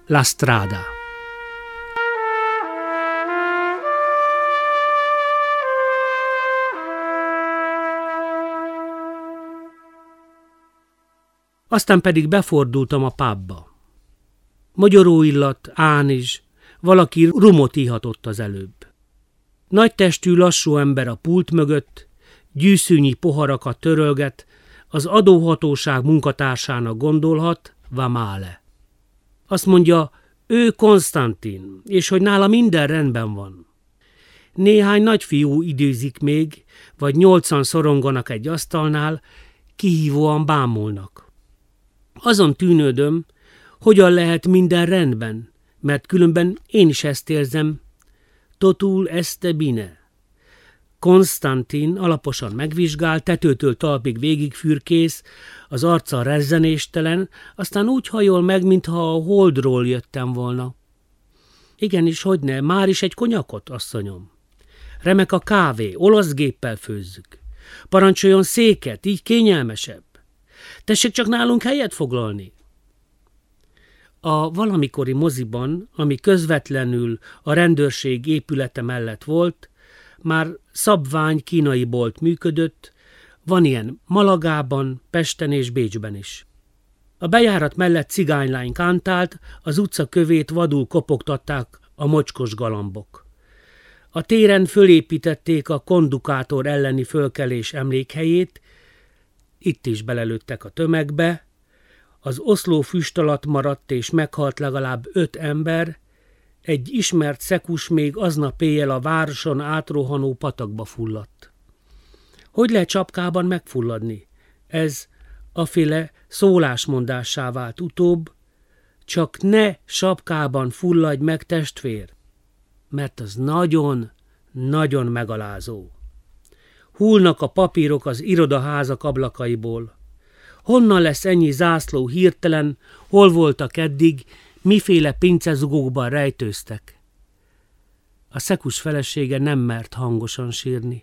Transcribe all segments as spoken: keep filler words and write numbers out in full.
La Strada. Aztán pedig befordultam a pubba. Magyaró illat, ánizs, valaki rumot ihatott az előbb. Nagy testű, lassú ember a pult mögött, gyűszűnyi poharakat törölget, az adóhatóság munkatársának gondolhat, Vamale. Azt mondja, ő Konstantin, és hogy nála minden rendben van. Néhány nagyfiú időzik még, vagy nyolcan szoronganak egy asztalnál, kihívóan bámulnak. Azon tűnődöm, hogyan lehet minden rendben, mert különben én is ezt érzem. Totul este bine. Konstantin alaposan megvizsgál, tetőtől talpig végig fürkész, az arca rezzenéstelen, aztán úgy hajol meg, mintha a holdról jöttem volna. Igenis, hogyne, már is egy konyakot, asszonyom. Remek a kávé, olasz géppel főzzük. Parancsoljon széket, így kényelmesebb. Tessék csak nálunk helyet foglalni. A valamikori moziban, ami közvetlenül a rendőrség épülete mellett volt, már szabvány kínai bolt működött, van ilyen Malagában, Pesten és Bécsben is. A bejárat mellett cigánylány kántált, az utca kövét vadul kopogtatták a mocskos galambok. A téren fölépítették a kondukátor elleni fölkelés emlékhelyét, itt is belelőttek a tömegbe, az oszló füst alatt maradt és meghalt legalább öt ember, egy ismert szekus még aznap éjjel a városon átrohanó patakba fulladt. Hogy lehet csapkában megfulladni? Ez aféle szólásmondássá vált utóbb, csak ne sapkában fulladj meg, testvér, mert az nagyon, nagyon megalázó. Hullnak a papírok az irodaházak ablakaiból. Honnan lesz ennyi zászló hirtelen, hol voltak eddig, miféle pincezugókban rejtőztek? A szekus felesége nem mert hangosan sírni.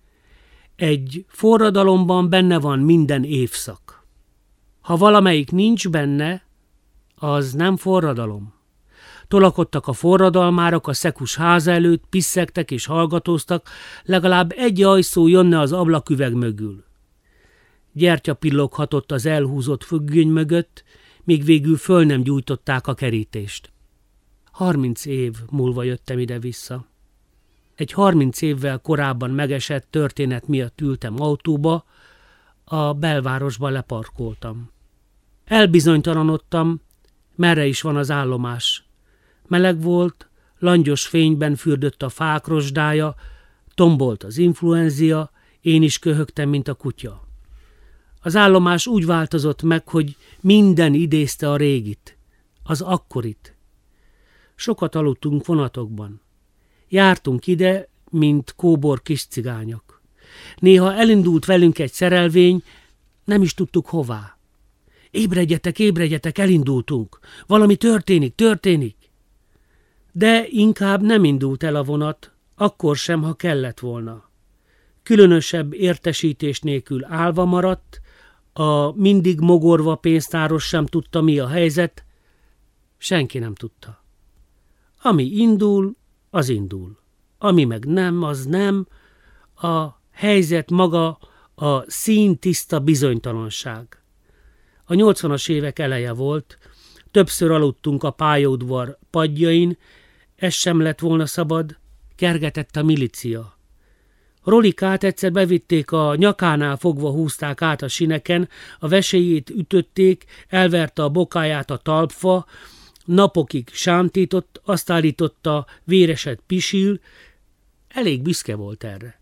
Egy forradalomban benne van minden évszak. Ha valamelyik nincs benne, az nem forradalom. Tolakodtak a forradalmárok a szekus háza előtt, pisszegtek és hallgatóztak, legalább egy ajszó jönne az ablaküveg mögül. Gyertya pilloghatott az elhúzott függöny mögött, míg végül föl nem gyújtották a kerítést. Harminc év múlva jöttem ide-vissza. Egy harminc évvel korábban megesett történet miatt ültem autóba, a belvárosba leparkoltam. Elbizonytalanodtam, merre is van az állomás. Meleg volt, langyos fényben fürdött a fák rozsdája, tombolt az influenzia, én is köhögtem, mint a kutya. Az állomás úgy változott meg, hogy minden idézte a régit, az akkorit. Sokat aludtunk vonatokban. Jártunk ide, mint kóbor kis cigányok. Néha elindult velünk egy szerelvény, nem is tudtuk hová. Ébredjetek, ébredjetek, elindultunk. Valami történik, történik. De inkább nem indult el a vonat, akkor sem, ha kellett volna. Különösebb értesítés nélkül állva maradt, a mindig mogorva pénztáros sem tudta, mi a helyzet, senki nem tudta. Ami indul, az indul. Ami meg nem, az nem. A helyzet maga a színtiszta bizonytalanság. A nyolcvanas évek eleje volt, többször aludtunk a pályaudvar padjain, ez sem lett volna szabad, kergetett a milícia. Rolikát egyszer bevitték, a nyakánál fogva húzták át a sineken, a veséjét ütötték, elverte a bokáját a talpfa, napokig sántított, azt állította, véreset pisil, elég büszke volt erre.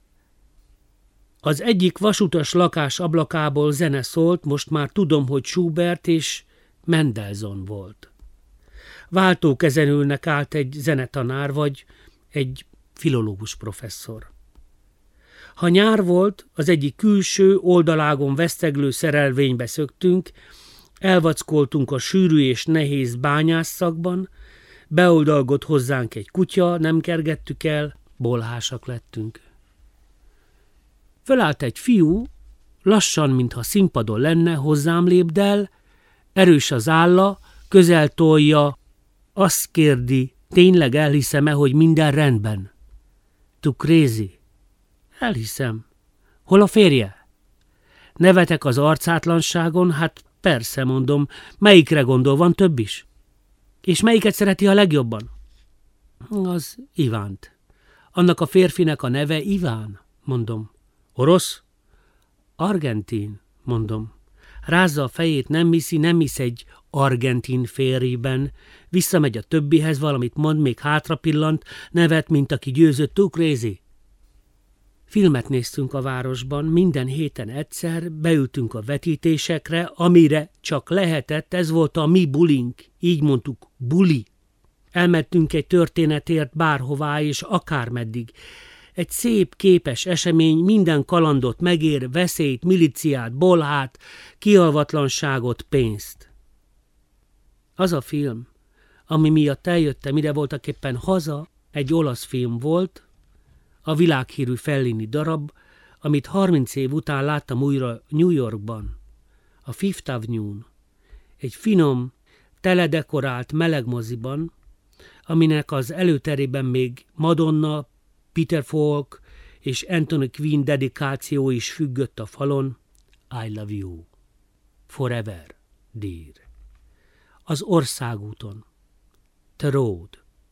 Az egyik vasutas lakás ablakából zene szólt, most már tudom, hogy Schubert és Mendelssohn volt. Váltókezen ülnek át egy zenetanár vagy egy filológus professzor. Ha nyár volt, az egyik külső, oldalágon veszteglő szerelvénybe szöktünk, elvackoltunk a sűrű és nehéz bányásszakban, beoldalgott hozzánk egy kutya, nem kergettük el, bolhásak lettünk. Fölállt egy fiú, lassan, mintha színpadon lenne, hozzám lépdel, erős az álla, közel tolja Azt kérdi, tényleg elhiszem-e, hogy minden rendben? Tu crazy? Elhiszem. Hol a férje? Nevetek az arcátlanságon? Hát persze, mondom. Melyikre gondol, van több is? És melyiket szereti a legjobban? Az Ivánt. Annak a férfinek a neve Iván, mondom. Orosz? Argentin, mondom. Rázza a fejét, nem hiszi, nem hisz egy argentin férjében. Visszamegy a többihez, valamit mond, még hátra pillant, nevet, mint aki győzött. Too crazy. Filmet néztünk a városban, minden héten egyszer, beültünk a vetítésekre, amire csak lehetett, ez volt a mi bulink, így mondtuk, buli. Elmentünk egy történetért bárhová és akármeddig. Egy szép, képes esemény minden kalandot megér, veszélyt, milíciát, bolhát, kialvatlanságot, pénzt. Az a film, ami miatt eljöttem ide, voltaképpen Haza, egy olasz film volt, a világhírű Fellini darab, amit harminc év után láttam újra New Yorkban, a Fifth Avenue-n, egy finom, teledekorált melegmoziban, aminek az előterében még Madonna, Peter Falk és Anthony Quinn dedikáció is függött a falon. I love you. Forever, dear. Az országúton. The road.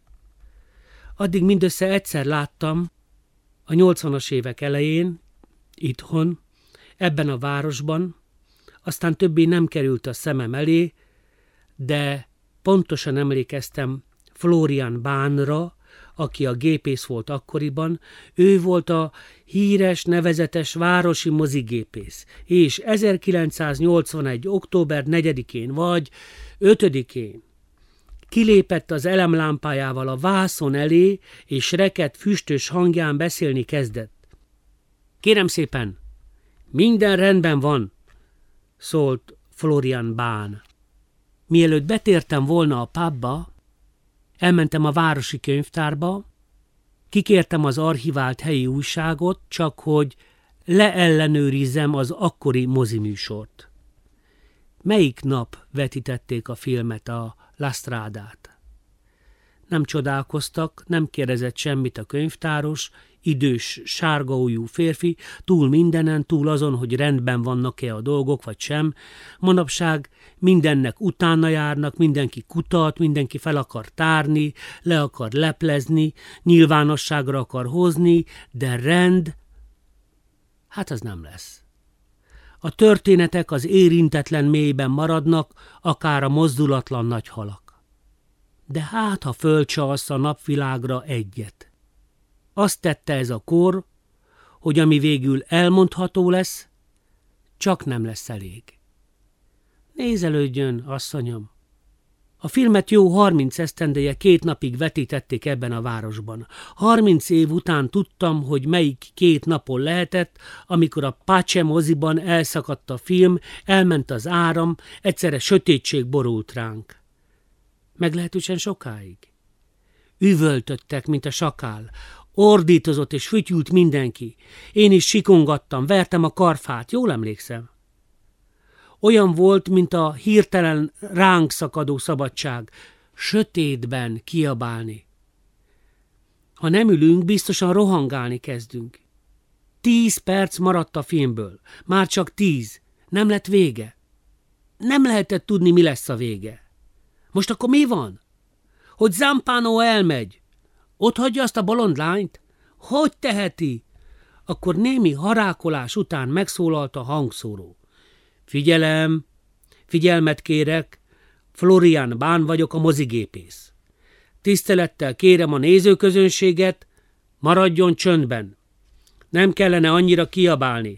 Addig mindössze egyszer láttam, a nyolcvanas évek elején, itthon, ebben a városban, aztán többé nem került a szemem elé, de pontosan emlékeztem Florian Bahnra, aki a gépész volt akkoriban, ő volt a híres, nevezetes városi mozigépész, és ezerkilencszáznyolcvanegy. október negyedikén vagy ötödikén kilépett az elemlámpájával a vászon elé, és reket, füstös hangján beszélni kezdett. Kérem szépen, minden rendben van, szólt Florian Bahn. Mielőtt betértem volna a pubba, elmentem a városi könyvtárba, kikértem az archivált helyi újságot, csak hogy leellenőrizzem az akkori moziműsort. Melyik nap vetítették a filmet, a La Stradát? Nem csodálkoztak, nem kérdezett semmit a könyvtáros, idős, sárgaujjú férfi, túl mindenen, túl azon, hogy rendben vannak-e a dolgok, vagy sem. Manapság mindennek utána járnak, mindenki kutat, mindenki fel akar tárni, le akar leplezni, nyilvánosságra akar hozni, de rend, hát az nem lesz. A történetek az érintetlen mélyben maradnak, akár a mozdulatlan nagy halak. De hát, ha fölcsalsz a napvilágra egyet. Azt tette ez a kor, hogy ami végül elmondható lesz, csak nem lesz elég. Nézelődjön, asszonyom! A filmet jó harminc esztendeje két napig vetítették ebben a városban. Harminc év után tudtam, hogy melyik két napon lehetett, amikor a Pace moziban elszakadt a film, elment az áram, egyszerre sötétség borult ránk. Meglehetősen sokáig. Üvöltöttek, mint a sakál. Ordítozott és fütyült mindenki. Én is sikongattam, vertem a karfát, jól emlékszem. Olyan volt, mint a hirtelen ránk szakadó szabadság, sötétben kiabálni. Ha nem ülünk, biztosan rohangálni kezdünk. Tíz perc maradt a filmből, már csak tíz, nem lett vége. Nem lehetett tudni, mi lesz a vége. Most akkor mi van? Hogy Zampano elmegy? Ott hagyja azt a bolond lányt? Hogy teheti? Akkor némi harákolás után megszólalt a hangszóró. Figyelem, figyelmet kérek, Florian Bahn vagyok, a mozigépész. Tisztelettel kérem a nézőközönséget, maradjon csöndben. Nem kellene annyira kiabálni.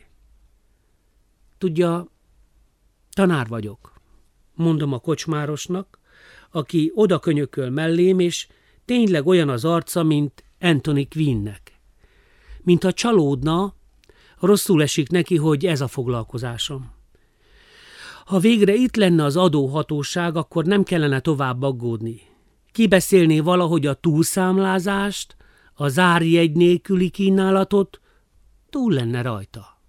Tudja, tanár vagyok, mondom a kocsmárosnak, aki oda könyököl mellém, és tényleg olyan az arca, mint Anthony Quinnnek. Mintha csalódna, rosszul esik neki, hogy ez a foglalkozásom. Ha végre itt lenne az adóhatóság, akkor nem kellene tovább aggódni. Kibeszélné valahogy a túlszámlázást, a zárjegy nélküli kínálatot, túl lenne rajta.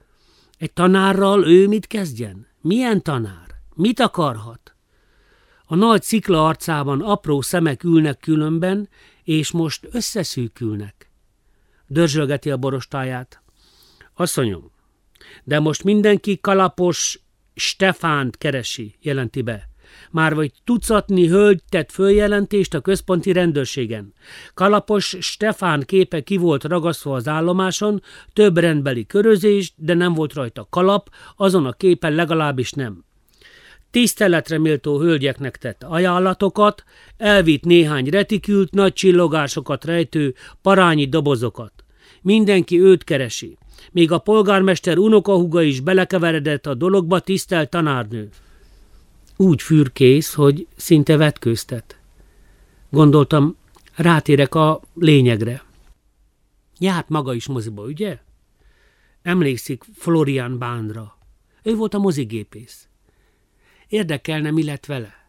Egy tanárral ő mit kezdjen? Milyen tanár? Mit akarhat? A nagy szikla arcában apró szemek ülnek különben, és most összeszűkülnek. Dörzsölgeti a borostáját. Asszonyom, de most mindenki Kalapos Stefánt keresi, jelenti be. Már vagy tucatnyi hölgy tett följelentést a központi rendőrségen. Kalapos Stefán képe ki volt ragasztva az állomáson, több rendbeli körözés, de nem volt rajta kalap, azon a képen legalábbis nem. Tiszteletre méltó hölgyeknek tett ajánlatokat, elvitt néhány retikült, nagy csillogásokat rejtő parányi dobozokat. Mindenki őt keresi. Még a polgármester unokahúga is belekeveredett a dologba, tisztelt tanárnő. Úgy fürkész, hogy szinte vetkőztet. Gondoltam, rátérek a lényegre. Járt maga is moziba, ugye? Emlékszik Florian Bahnra. Ő volt a mozigépész. Érdekelne, mi lett vele.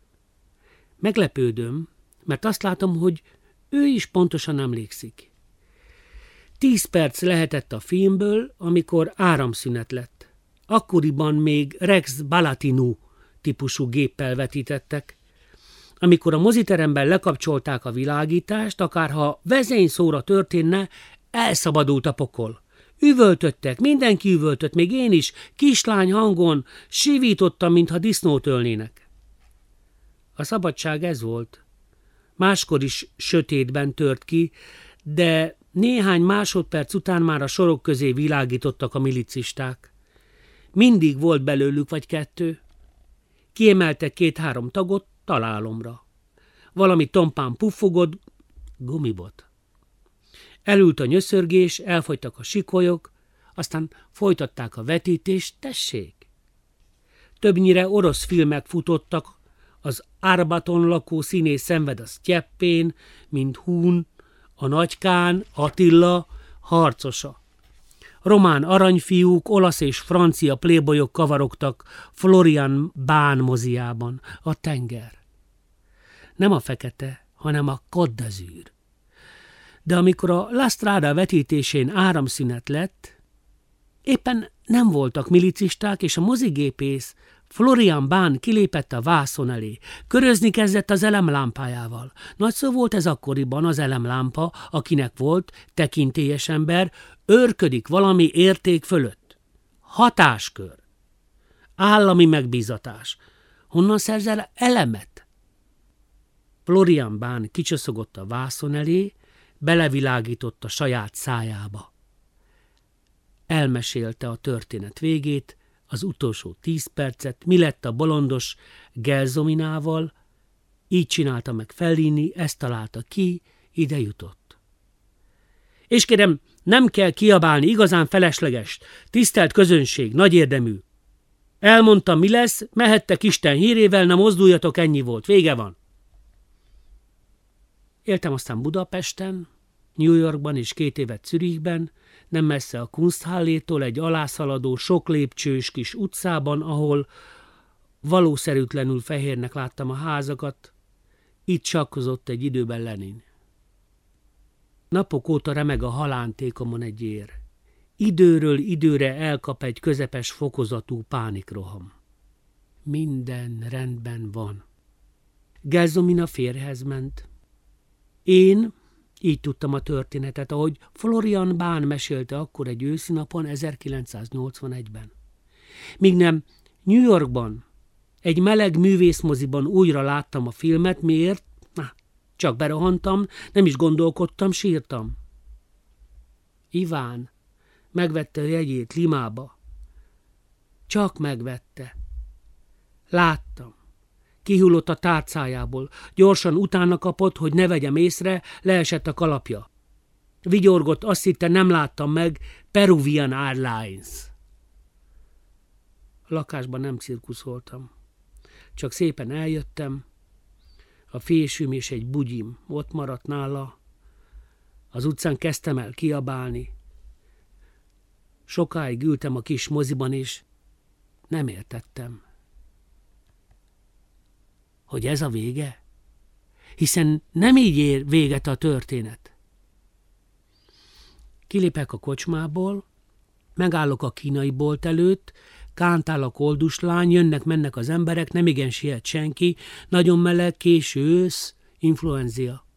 Meglepődöm, mert azt látom, hogy ő is pontosan emlékszik. Tíz perc lehetett a filmből, amikor áramszünet lett. Akkoriban még Rex Balatinu típusú géppel vetítettek. Amikor a moziteremben lekapcsolták a világítást, akárha vezényszóra történne, elszabadult a pokol. Üvöltöttek, mindenki üvöltött, még én is, kislány hangon, sivítottam, mintha disznót ölnének. A szabadság ez volt. Máskor is sötétben tört ki, de néhány másodperc után már a sorok közé világítottak a milicisták. Mindig volt belőlük vagy kettő. Kiemeltek két-három tagot találomra. Valami tompán puffogott, gumibot. Elült a nyöszörgés, elfogytak a sikolyok, aztán folytatták a vetítést, tessék. Többnyire orosz filmek futottak, az Árbaton lakó színész szenved a Sztyeppén, mint Hun, a Nagykán, Attila, harcosa. Román aranyfiúk, olasz és francia playboyok kavarogtak Florian Bahn moziában, a tenger. Nem a fekete, hanem a Côte d'Azur. De amikor a La Strada vetítésén áramszünet lett, éppen nem voltak milicisták, és a mozigépész Florian Bahn kilépett a vászon elé. Körözni kezdett az elemlámpájával. Nagy szó volt ez akkoriban az elemlámpa, akinek volt, tekintélyes ember, őrködik valami érték fölött. Hatáskör. Állami megbízatás. Honnan szerzel elemet? Florian Bahn kicsoszogott a vászon elé, belevilágított a saját szájába. Elmesélte a történet végét, az utolsó tíz percet, mi lett a bolondos Gelzominával, így csinálta meg Fellini, ezt találta ki, ide jutott. És kérem, nem kell kiabálni, igazán felesleges, tisztelt közönség, nagy érdemű. Elmondtam, mi lesz, mehettek Isten hírével, na mozduljatok, ennyi volt, vége van. Éltem aztán Budapesten, New Yorkban és két évet Zürichben, nem messze a Kunsthallétól egy alászaladó, sok lépcsős kis utcában, ahol valószerűtlenül fehérnek láttam a házakat, itt sakkozott egy időben Lenin. Napok óta remeg a halántékomon egy ér. Időről időre elkap egy közepes fokozatú pánikroham. Minden rendben van. Gelzomina férjhez ment. Én így tudtam a történetet, ahogy Florian Bahn mesélte akkor egy őszinapon ezerkilencszáznyolcvanegyben. Míg nem New Yorkban, egy meleg művészmoziban újra láttam a filmet, miért? Na, csak berohantam, nem is gondolkodtam, sírtam. Iván megvette a jegyét Limába. Csak megvette. Láttam. Kihullott a tárcájából. Gyorsan utána kapott, hogy ne vegyem észre, leesett a kalapja. Vigyorgott, azt hitte, nem láttam meg, Peruvian Airlines. A lakásban nem cirkuszoltam. Csak szépen eljöttem. A fésüm és egy bugyim ott maradt nála. Az utcán kezdtem el kiabálni. Sokáig ültem a kis moziban, és nem értettem. Hogy ez a vége? Hiszen nem így ér véget a történet. Kilépek a kocsmából, megállok a kínai bolt előtt, kántál a kolduslány, jönnek-mennek az emberek, nemigen siet senki, nagyon meleg, késő ősz, influenzia.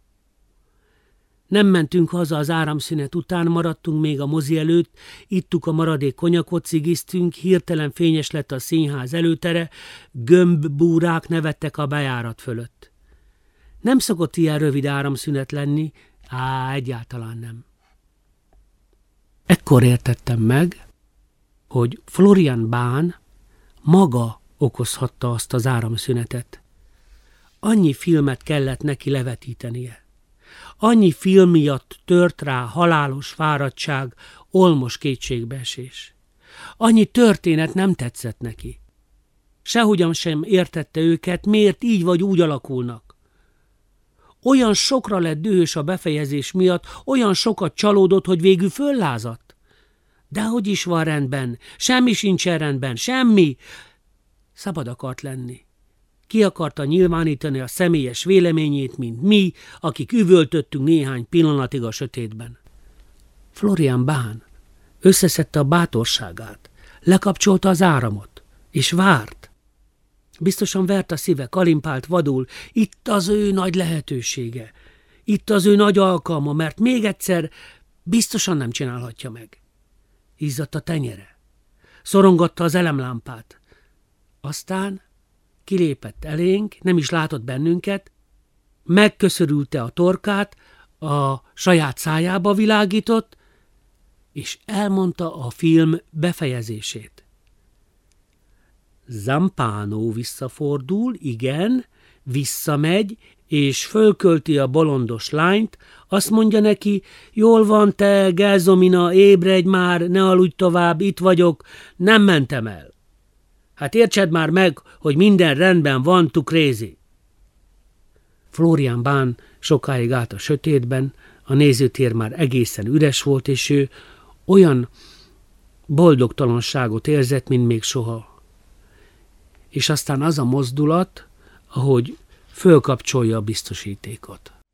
Nem mentünk haza az áramszünet után, maradtunk még a mozi előtt, ittuk a maradék konyakot, cigiztünk, hirtelen fényes lett a színház előtere, gömbbúrák nevettek a bejárat fölött. Nem szokott ilyen rövid áramszünet lenni, á, egyáltalán nem. Ekkor értettem meg, hogy Florian Bahn maga okozhatta azt az áramszünetet. Annyi filmet kellett neki levetítenie. Annyi film miatt tört rá halálos fáradtság, olmos kétségbeesés. Annyi történet nem tetszett neki. Sehogyan sem értette őket, miért így vagy úgy alakulnak. Olyan sokra lett dühös a befejezés miatt, olyan sokat csalódott, hogy végül föllázadt. Dehogy is van rendben, semmi sincsen rendben, semmi. Szabad akart lenni. Ki akarta nyilvánítani a személyes véleményét, mint mi, akik üvöltöttünk néhány pillanatig a sötétben. Florian Bahn összeszedte a bátorságát, lekapcsolta az áramot, és várt. Biztosan vert a szíve, kalimpált vadul, itt az ő nagy lehetősége, itt az ő nagy alkalma, mert még egyszer biztosan nem csinálhatja meg. Izzadt a tenyere, szorongatta az elemlámpát, aztán kilépett elénk, nem is látott bennünket, megköszörülte a torkát, a saját szájába világított, és elmondta a film befejezését. Zampano visszafordul, igen, visszamegy, és fölkölti a bolondos lányt, azt mondja neki, jól van te, Gelzomina, ébredj már, ne aludj tovább, itt vagyok, nem mentem el. Hát értsed már meg, hogy minden rendben van, tu crazy. Florian Bahn sokáig állt a sötétben, a nézőtér már egészen üres volt, és ő olyan boldogtalanságot érzett, mint még soha. És aztán az a mozdulat, ahogy fölkapcsolja a biztosítékot.